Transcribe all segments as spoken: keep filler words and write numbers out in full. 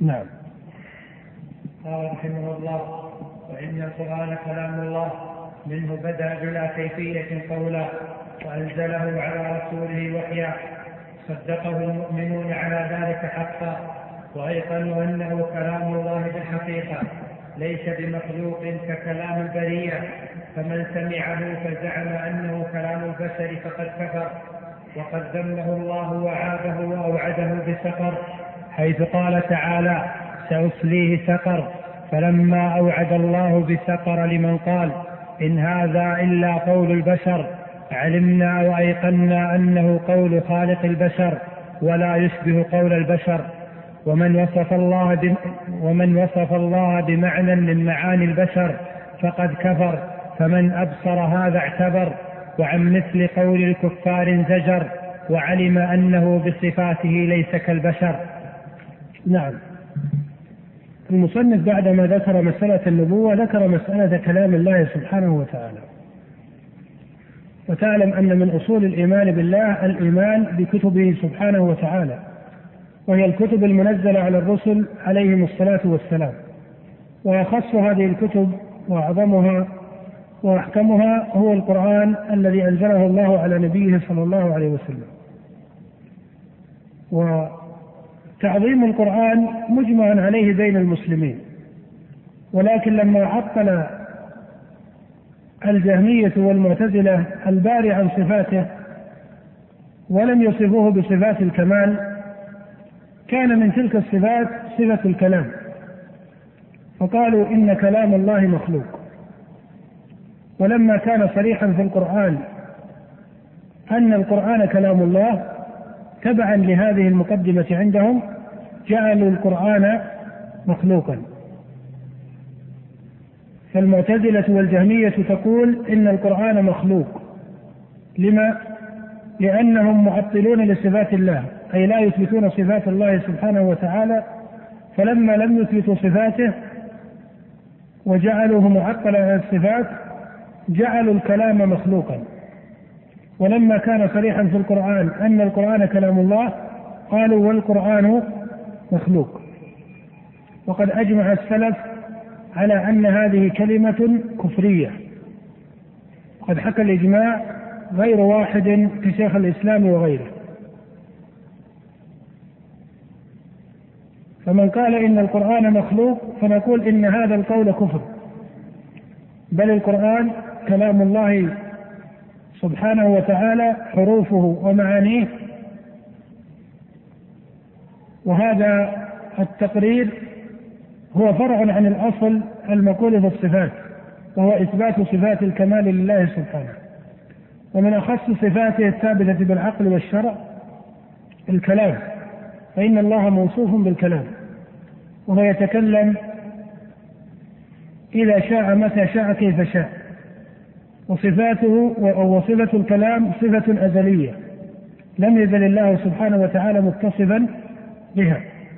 نعم. قال رحمه الله: وإن القرآن كلام الله، منه بدأ بلا كيفية قولا، وأنزله على رسوله وحيا، صدقه المؤمنون على ذلك حقا، وأيقنوا أنه كلام الله بالحقيقة ليس بمخلوق ككلام البرية، فمن سمعه فزعم أنه كلام البشر فقد كفر، وقد ذمه الله وعابه وأوعده بسقر، حيث قال تعالى: سأصليه سقر. فلما أوعد الله بسقر لمن قال إن هذا إلا قول البشر، علمنا وأيقنا أنه قول خالق البشر ولا يشبه قول البشر. ومن وصف الله بم ومن وصف الله بمعنى من معاني البشر فقد كفر، فمن أبصر هذا اعتبر، وعن مثل قول الكفار زجر، وعلم أنه بصفاته ليس كالبشر. نعم. المصنف بعدما ذكر مسألة النبوة ذكر مسألة كلام الله سبحانه وتعالى. وتعلم أن من أصول الإيمان بالله الإيمان بكتبه سبحانه وتعالى، وهي الكتب المنزلة على الرسل عليهم الصلاة والسلام، ويخص هذه الكتب وأعظمها وأحكمها هو القرآن الذي أنزله الله على نبيه صلى الله عليه وسلم. وتعظيم القرآن مجمع عليه بين المسلمين، ولكن لما عطل الجهمية والمعتزلة الباري عن صفاته ولم يصفوه بصفات الكمال، كان من تلك الصفات صفة الكلام، فقالوا إن كلام الله مخلوق. ولما كان صريحا في القرآن أن القرآن كلام الله، تبعا لهذه المقدمة عندهم جعلوا القرآن مخلوقا. فالمعتزلة والجهمية تقول إن القرآن مخلوق. لما؟ لأنهم معطلون لصفات الله، أي لا يثبتون صفات الله سبحانه وتعالى، فلما لم يثبتوا صفاته وجعلوه معطلا عن الصفات جعلوا الكلام مخلوقا. ولما كان صريحا في القرآن أن القرآن كلام الله قالوا والقرآن مخلوق. وقد أجمع السلف على أن هذه كلمة كفرية، وقد حكى الإجماع غير واحد كشيخ الإسلام وغيره. فمن قال إن القرآن مخلوق فنقول إن هذا القول كفر، بل القرآن كلام الله سبحانه وتعالى حروفه ومعانيه. وهذا التقرير هو فرع عن الأصل المقول في الصفات، وهو إثبات صفات الكمال لله سبحانه. ومن أخص صفاته الثابتة بالعقل والشرع الكلام، فإن الله موصوف بالكلام، وهو يتكلم إذا شاء متى شاء كيف شاء. وصفاته وصفة الكلام صفة أزلية لم يزل الله سبحانه وتعالى متصفا بها.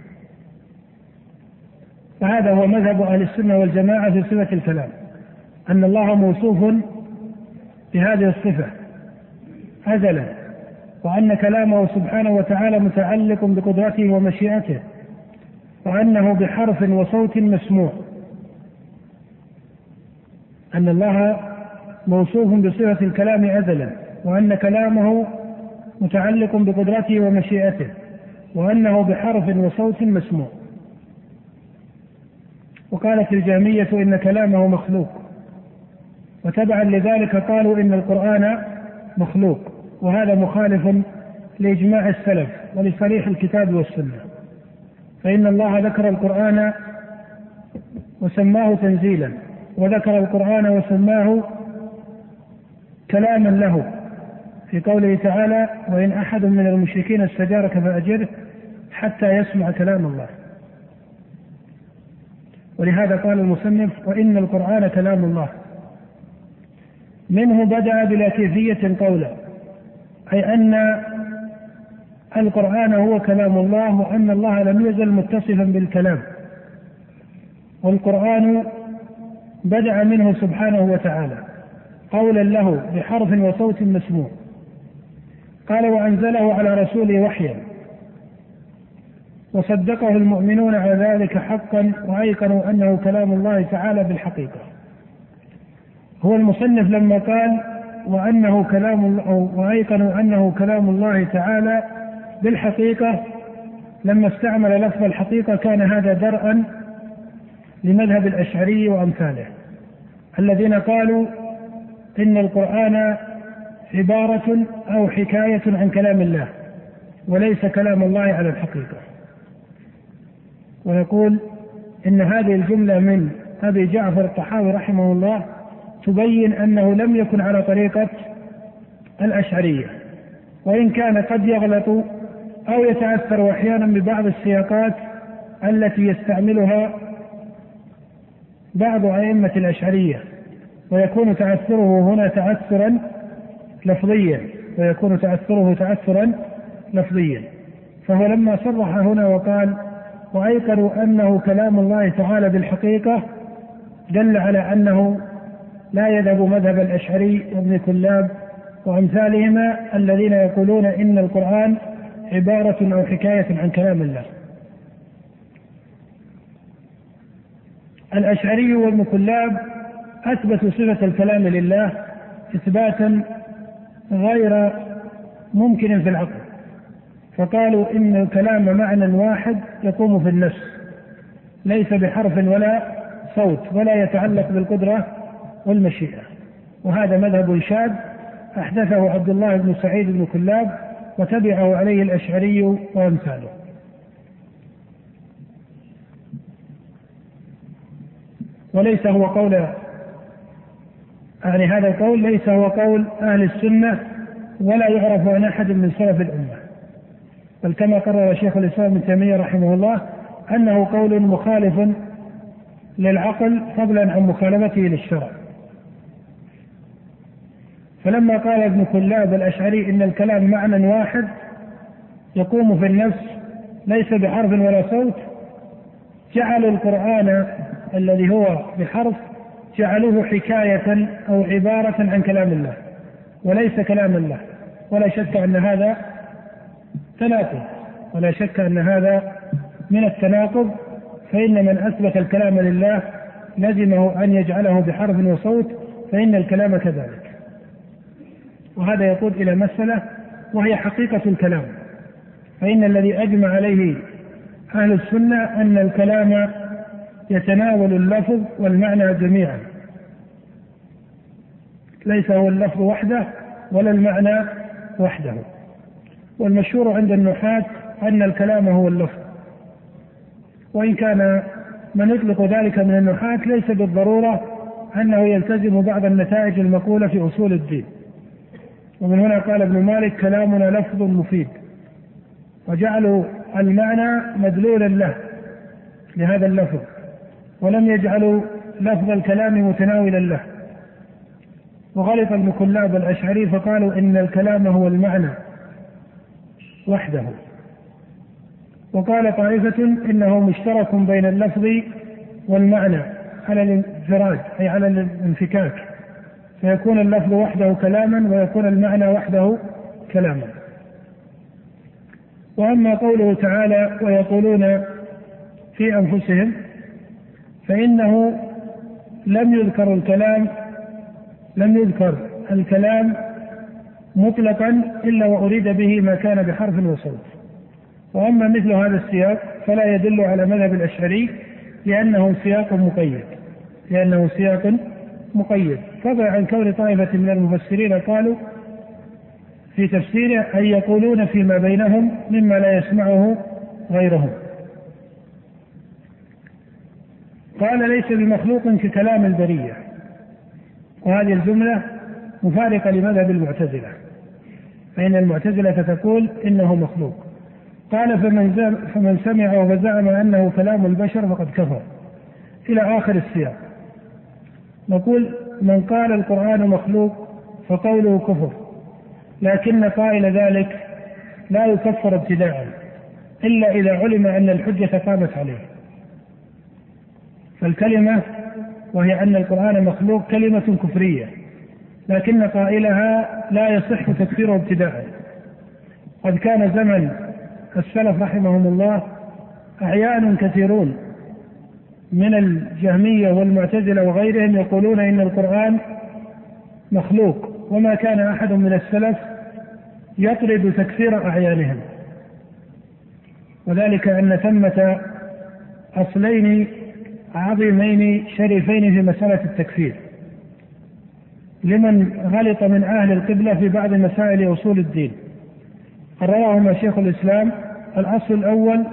فهذا هو مذهب أهل السنة والجماعة في صفة الكلام، أن الله موصوف بهذه الصفة أزلا، وأن كلامه سبحانه وتعالى متعلق بقدرته ومشيئته، وأنه بحرف وصوت مسموع. أن الله موصوف بصفة الكلام أزلا، وأن كلامه متعلق بقدرته ومشيئته، وأنه بحرف وصوت مسموع. وقالت الجهمية إن كلامه مخلوق، وتبعا لذلك قالوا إن القرآن مخلوق، وهذا مخالف لإجماع السلف ولصريح الكتاب والسنة. فإن الله ذكر القرآن وسماه تنزيلا، وذكر القرآن وسماه كلاما له في قوله تعالى: وإن أحد من المشركين استجارك فأجره حتى يسمع كلام الله. ولهذا قال المصنف: وإن القرآن كلام الله، منه بدأ بلا كيفية قولا، أي أن القرآن هو كلام الله، وأن الله لم يزل متصفا بالكلام، والقرآن بدأ منه سبحانه وتعالى قولا له بحرف وصوت مسموع. قال: وأنزله على رسوله وحيا، وصدقه المؤمنون على ذلك حقا وأيقنوا أنه كلام الله تعالى بالحقيقة. هو المصنف لما قال وأنه كلام الله وأيقنوا أنه كلام الله تعالى بالحقيقة، لما استعمل لفظ الحقيقة كان هذا درءا لمذهب الأشعري وأمثاله الذين قالوا إن القرآن عبارة أو حكاية عن كلام الله وليس كلام الله على الحقيقة. ويقول إن هذه الجملة من أبي جعفر الطحاوي رحمه الله تبين أنه لم يكن على طريقة الأشعرية، وإن كان قد يغلط أو يتأثر أحيانا ببعض السياقات التي يستعملها بعض أئمة الأشعرية، ويكون تأثره هنا تأثرا لفظيا ويكون تأثره تأثرا لفظيا. فهو لما صرح هنا وقال وأيقنوا أنه كلام الله تعالى بالحقيقة دل على أنه لا يذهب مذهب الأشعري وابن كلاب وأمثالهما الذين يقولون إن القرآن عبارة أو حكاية عن كلام الله. الأشعري وابن كلاب أثبتوا صفة الكلام لله إثباتا غير ممكن في العقل، فقالوا إن الكلام معنى واحد يقوم في النفس ليس بحرف ولا صوت ولا يتعلق بالقدرة والمشيئة، وهذا مذهب شاذ أحدثه عبد الله بن سعيد بن كلاب وتبعه عليه الأشعري وأمثاله. وليس هو قول يعني هذا القول ليس هو قول أهل السنة ولا يعرف عن أحد من سلف الأمة، بل كما قرر شيخ الإسلام ابن تيمية رحمه الله أنه قول مخالف للعقل فضلا عن مخالفته للشرع. فلما قال ابن كلاب الأشعري إن الكلام معنى واحد يقوم في النفس ليس بحرف ولا صوت، جعلوا القرآن الذي هو بحرف جعلوه حكاية أو عبارة عن كلام الله وليس كلام الله، ولا شك أن هذا تناقض ولا شك أن هذا من التناقض، فإن من أثبت الكلام لله لزمه أن يجعله بحرف وصوت، فإن الكلام كذلك. وهذا يقود إلى مسألة وهي حقيقة الكلام، فإن الذي أجمع عليه أهل السنة أن الكلام يتناول اللفظ والمعنى جميعا، ليس هو اللفظ وحده ولا المعنى وحده. والمشهور عند النحاة أن الكلام هو اللفظ، وإن كان من يطلق ذلك من النحاة ليس بالضرورة أنه يلتزم بعض النتائج المقولة في أصول الدين. ومن هنا قال ابن مالك كلامنا لفظ مفيد، وجعلوا المعنى مدلولا له لهذا اللفظ، ولم يجعلوا لفظ الكلام متناولا له. وغلط ابن كلاب الأشعري فقالوا إن الكلام هو المعنى وحده، وقال طائفة إنه مشترك بين اللفظ والمعنى على الانفراد أي على الانفكاك، فيكون اللفظ وحده كلاما ويكون المعنى وحده كلاما. وأما قوله تعالى ويقولون في أنفسهم فإنه لم يذكر الكلام لم يذكر الكلام مطلقا إلا وأريد به ما كان بحرف وصوت. وأما مثل هذا السياق فلا يدل على مذهب الأشعري لأنه سياق مقيد لأنه سياق مقيد فضلا عن كون طائفة من المفسرين قالوا في تفسيره أن يقولون فيما بينهم مما لا يسمعه غيرهم. قال ليس بمخلوق ككلام البرية، وهذه الجملة مفارقة لمذهب المعتزلة، فإن المعتزلة تقول إنه مخلوق. قال فمن, فمن سمع وزعم أنه كلام البشر فقد كفر إلى آخر السياق. نقول من قال القرآن مخلوق فقوله كفر، لكن قائل ذلك لا يكفر ابتداء إلا إذا علم أن الحجة قامت عليه. فالكلمة وهي أن القرآن مخلوق كلمة كفرية، لكن قائلها لا يصح تكفيره ابتداء. قد كان زمن السلف رحمهم الله أحيان كثيرون من الجهمية والمعتزلة وغيرهم يقولون إن القرآن مخلوق، وما كان أحد من السلف يطرد تكفير أعيانهم، وذلك أن ثمة أصلين عظيمين شريفين في مسألة التكفير لمن غلط من أهل القبلة في بعض مسائل أصول الدين قررهما شيخ الإسلام. الأصل الأول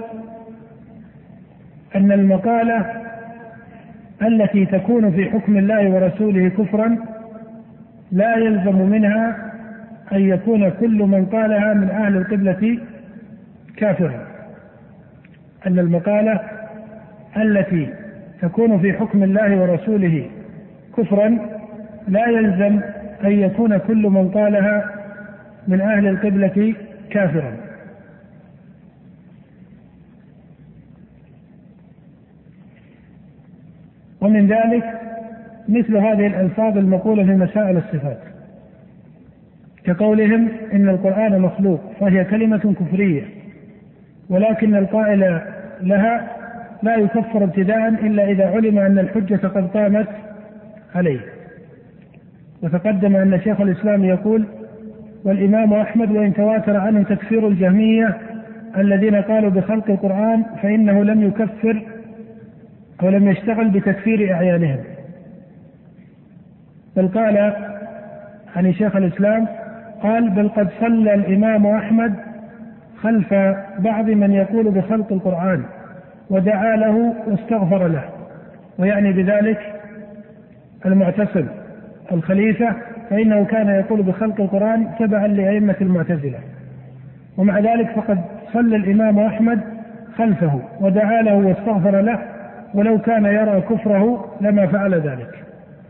أن المقالة التي تكون في حكم الله ورسوله كفرا لا يلزم منها أن يكون كل من قالها من أهل القبلة كافرا، أن المقالة التي تكون في حكم الله ورسوله كفرا لا يلزم أن يكون كل من قالها من أهل القبلة كافرا. ومن ذلك مثل هذه الألفاظ المقولة في مسائل الصفات كقولهم إن القرآن مخلوق، فهي كلمة كفرية، ولكن القائل لها لا يكفر ابتداء إلا إذا علم أن الحجة قد قامت عليه. وتقدم أن شيخ الإسلام يقول: والإمام أحمد وإن تواتر عنه تكفير الجهمية الذين قالوا بخلق القرآن فإنه لم يكفر أو لم يشتغل بتكفير أعيانهم، بل قال عن شيخ الإسلام قال: بل قد صلى الإمام أحمد خلف بعض من يقول بخلق القرآن ودعا له واستغفر له، ويعني بذلك المعتصم الخليفة، فإنه كان يقول بخلق القرآن تبعا لأئمة المعتزلة، ومع ذلك فقد صلى الإمام أحمد خلفه ودعا له واستغفر له، ولو كان يرى كفره لما فعل ذلك.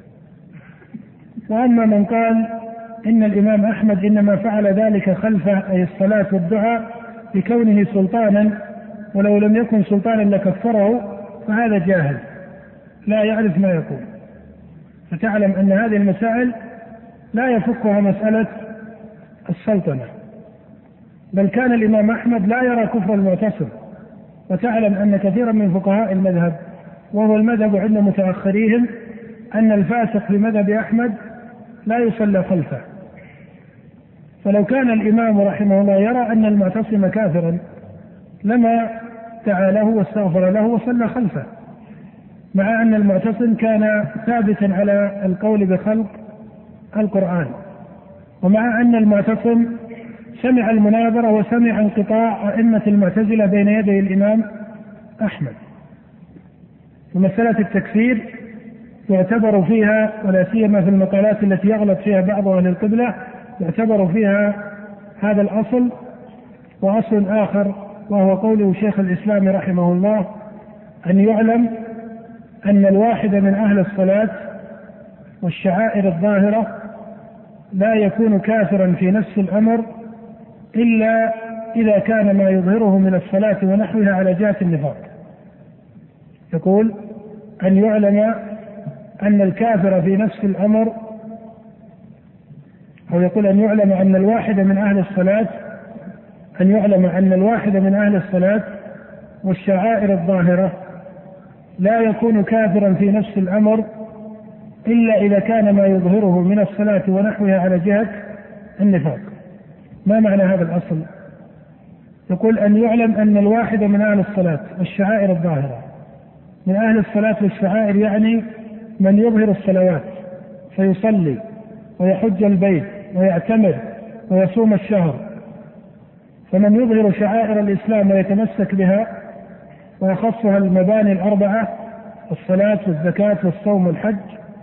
وأما من قال إن الإمام أحمد إنما فعل ذلك خلفه أي الصلاة والدعاء بكونه سلطانا، ولو لم يكن سلطانا لكفره، فهذا جاهل لا يعرف ما يقول. فتعلم أن هذه المسائل لا يفكها مسألة السلطنة، بل كان الإمام أحمد لا يرى كفر المعتصم. وتعلم أن كثيرا من فقهاء المذهب، وهو المذهب عند متأخريهم، أن الفاسق في مذهب أحمد لا يصلى خلفه. فلو كان الإمام رحمه الله يرى أن المعتصم كافرا لما دعا له واستغفر له وصلى خلفه، مع أن المعتصم كان ثابتا على القول بخلق القرآن، ومع أن المعتصم سمع المناظرة وسمع انقطاع أئمة المعتزلة بين يدي الإمام أحمد. ومسألة التكفير يعتبر فيها، ولا سيما في المقالات التي يغلط فيها بعض أهل القبلة، يعتبر فيها هذا الأصل. وأصل آخر وهو قوله شيخ الإسلام رحمه الله: أن يعلم أن الواحد من أهل الصلاة والشعائر الظاهرة لا يكون كافرا في نفس الأمر إلا إذا كان ما يظهره من الصلاة ونحوها على جهة النفاق. يقول: أن يعلم أن الكافر في نفس الأمر، أو يقول أن يعلم أن الواحد من أهل الصلاة أن يعلم أن الواحد من أهل الصلاة والشعائر الظاهرة لا يكون كافرا في نفس الأمر إلا إذا كان ما يظهره من الصلاة ونحوها على جهة النفاق. ما معنى هذا الأصل؟ يقول: أن يعلم أن الواحد من أهل الصلاة والشعائر الظاهرة. من أهل الصلاة والشعائر يعني من يظهر الصلوات فيصلي ويحج البيت ويعتمر ويصوم الشهر، فمن يظهر شعائر الإسلام ويتمسك بها ويخصها المباني الأربعة: الصلاة والزكاة والصوم والحج.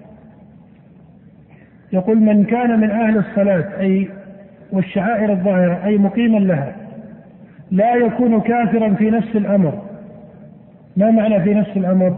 يقول: من كان من أهل الصلاة أي والشعائر الظاهرة أي مقيما لها لا يكون كافرا في نفس الأمر. ما معنى في نفس الأمر؟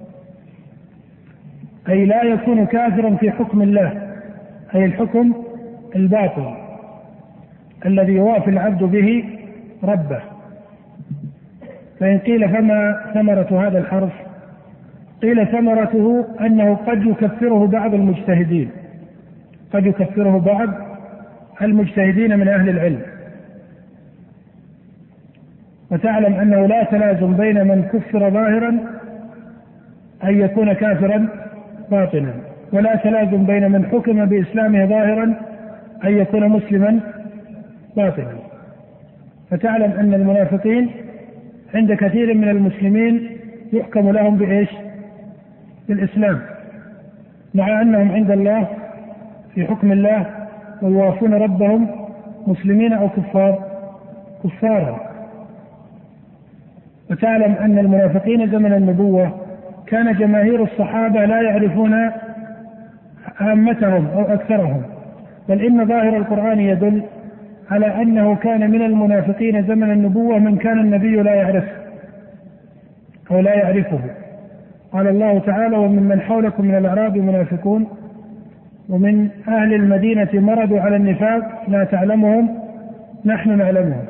أي لا يكون كافرا في حكم الله، أي الحكم الباطل الذي يوافي العبد به ربه. فإن قيل فما ثمرة هذا الحرف؟ قيل ثمرته أنه قد يكفره بعض المجتهدين، قد يكفره بعض المجتهدين من أهل العلم، وتعلم أنه لا تلازم بين من كفر ظاهرا أن يكون كافرا باطنا، ولا تلازم بين من حكم بإسلامه ظاهرا أن يكون مسلما باطنا. فتعلم أن المنافقين عند كثير من المسلمين يحكم لهم بإيش؟ بالإسلام، مع أنهم عند الله في حكم الله ويوافون ربهم مسلمين أو كفار كفارا. وتعلم أن المنافقين زمن النبوة كان جماهير الصحابة لا يعرفون عامتهم أو أكثرهم، بل إن ظاهر القرآن يدل على أنه كان من المنافقين زمن النبوة من كان النبي لا يعرف أو لا يعرفه. قال الله تعالى: وممن حولكم من الأعراب منافقون ومن أهل المدينة مرضوا على النفاق لا تعلمهم نحن نعلمهم.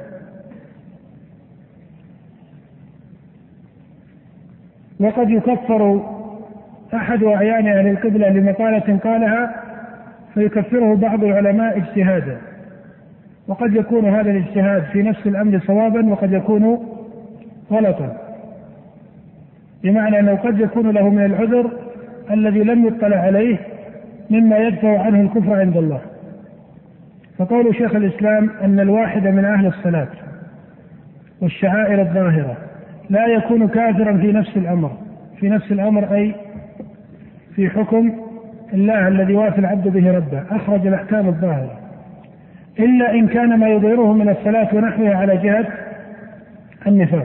وقد يكفر أحد أعيان أهل القبلة لمقالة قالها فيكفره بعض العلماء اجتهادا، وقد يكون هذا الاجتهاد في نفس الأمر صوابا وقد يكون غلطا، بمعنى أنه قد يكون له من العذر الذي لم يطلع عليه مما يدفع عنه الكفر عند الله. فقول شيخ الإسلام أن الواحد من أهل الصلاة والشعائر الظاهرة لا يكون كافرا في نفس الأمر في نفس الأمر أي في حكم الله الذي وافى العبد به ربه، أخرج الأحكام الظاهرة، إلا إن كان ما يظهره من الصلاة ونحوها على جهة النفاق.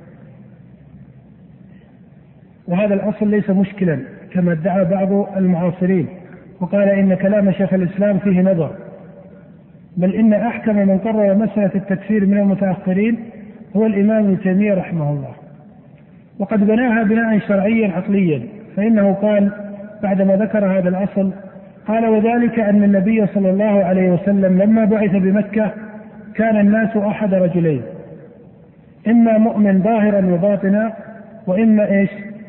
وهذا الأصل ليس مشكلا كما ادعى بعض المعاصرين وقال إن كلام شيخ الإسلام فيه نظر، بل إن أحكم من قرر مسألة التكفير من المتأخرين هو الإمام ابن تيمية رحمه الله، وقد بناها بناء شرعيا عقليا، فإنه قال بعدما ذكر هذا الأصل قال: وذلك أن النبي صلى الله عليه وسلم لما بعث بمكة كان الناس أحد رجلين، إما مؤمن ظاهرا وباطنا، وإما إيش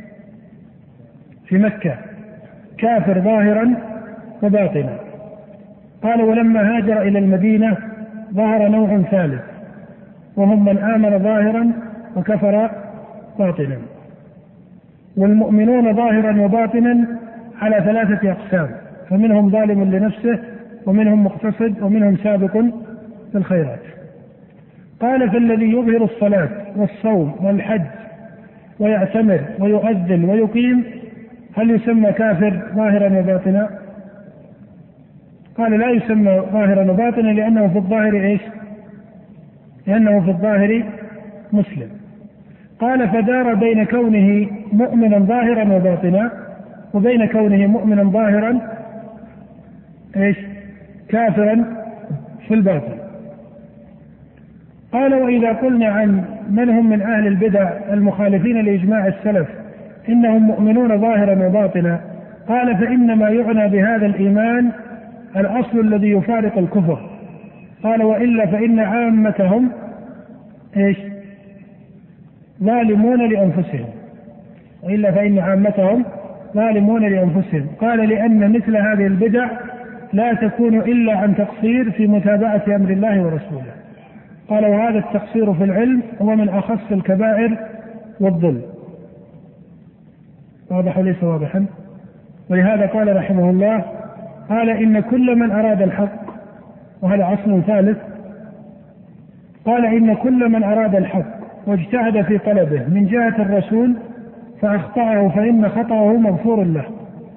في مكة كافر ظاهرا وباطنا. قال: ولما هاجر إلى المدينة ظهر نوع ثالث وهم من آمن ظاهرا وكفر باطنا. والمؤمنون ظاهرا وباطنا على ثلاثة أقسام، فمنهم ظالم لنفسه ومنهم مقتصد ومنهم سابق في الخيرات. قال: فالذي يظهر الصلاة والصوم والحج ويعتمر ويؤذن ويقيم هل يسمى كافر ظاهرا وباطنا؟ قال: لا يسمى ظاهرا وباطنا لأنه في الظاهر إيش؟ لأنه في الظاهر مسلم. قال: فدار بين كونه مؤمنا ظاهرا وباطنا وبين كونه مؤمنا ظاهرا إيش؟ كافرا في الباطن. قال: وإذا قلنا عن من هم من أهل البدع المخالفين لإجماع السلف إنهم مؤمنون ظاهرا وباطنا، قال: فإنما يعنى بهذا الإيمان الأصل الذي يفارق الكفر. قال: وإلا فإن عامتهم إيش؟ ظالمون لأنفسهم وإلا فإن عامتهم ظالمون لأنفسهم. قال: لأن مثل هذه البدع لا تكون إلا عن تقصير في متابعة أمر الله ورسوله. قال: وهذا التقصير في العلم هو من أخص الكبائر والظلم. واضح وليس واضحا؟ ولهذا قال رحمه الله: قال: إن كل من أراد الحق، وهذا أصل ثالث، قال: إن كل من أراد الحق واجتهد في طلبه من جهة الرسول فأخطأه فإن خطأه مغفور له.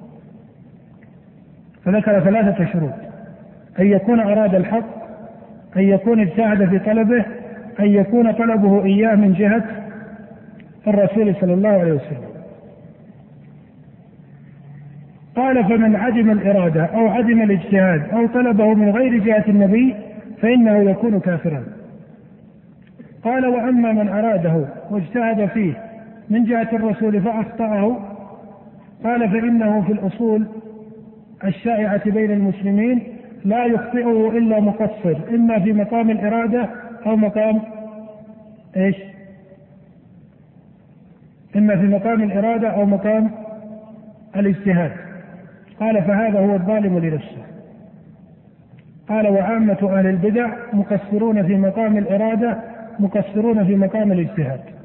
فذكر ثلاثة شروط: أن يكون أراد الحق، أن يكون اجتهد في طلبه، أن يكون طلبه إياه من جهة الرسول صلى الله عليه وسلم. قال: فمن عدم الإرادة أو عدم الاجتهاد أو طلبه من غير جهة النبي فإنه يكون كافرا. قال: وأما من أراده واجتهد فيه من جهة الرسول فأخطأه، قال: فإنه في الأصول الشائعة بين المسلمين لا يخطئه إلا مقصر، إما في مقام الإرادة أو مقام إيش؟ إما في مقام الإرادة أو مقام الاجتهاد. قال: فهذا هو الظالم لنفسه. قال: وعامة أهل البدع مقصرون في مقام الإرادة مقصرون في مقام الاجتهاد.